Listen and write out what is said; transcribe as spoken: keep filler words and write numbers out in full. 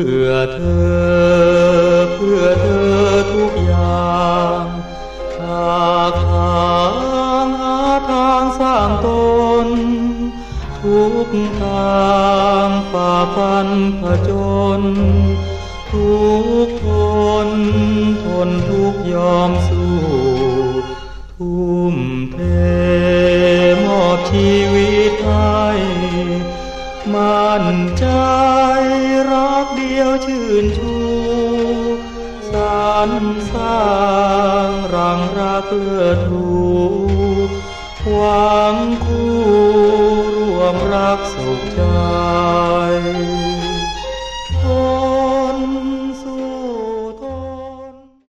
พื่อเธอเพื่อเธอทุกอย่างหากทางหาทางสร้างตนทุกทางฝ่าฟันผจญทุกทนทนทุกยอมสู้ทุ่มเทมอบชีวิตให้มั่นใจรักเดียวชื่นชูสรรสร้างรังรักเลิศทรูหวังคู่ร่วมรักสุขใจ